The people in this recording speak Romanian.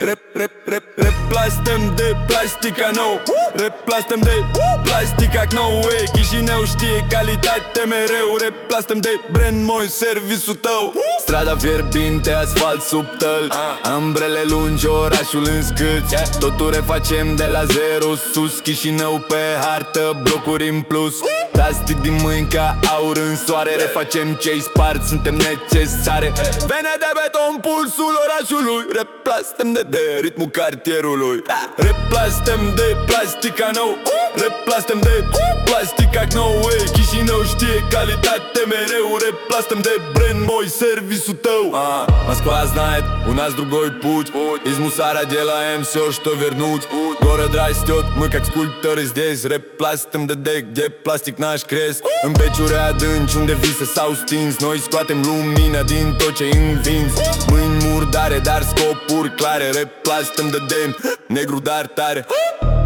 Replastem de plastica nou, replastem de plastica nou. Chișinău știe calitate mereu. Replastem de brand, moi serviciul tău. Strada fierbinte, asfalt subtăl, ambrele lungi, orașul în scâți. Totul refacem de la zero sus. Chișinău pe hartă, blocuri în plus. Plastic din mâini ca aur în soare. Refacem ce-i spart, suntem necesare. Vene de beton, pulsul orașului. Replastem de ritmul cartierului. Replastem de plastica nou, replastem de plastica nou. Chișinău știe calitate mereu. Replastem de brand, moi serviciul tău. Moskva знает, у нас другой путь. Из мусора делаем все, что вернуть. Город растет, мы как скульпторы здесь. Replastem de где plastic n-aș cresc. În peciuri adânci, unde vise s-au stins. Noi scoatem lumina din tot ce învinzi. Mâini murdare, dar scopuri clare. Replastem de negru, dar tare.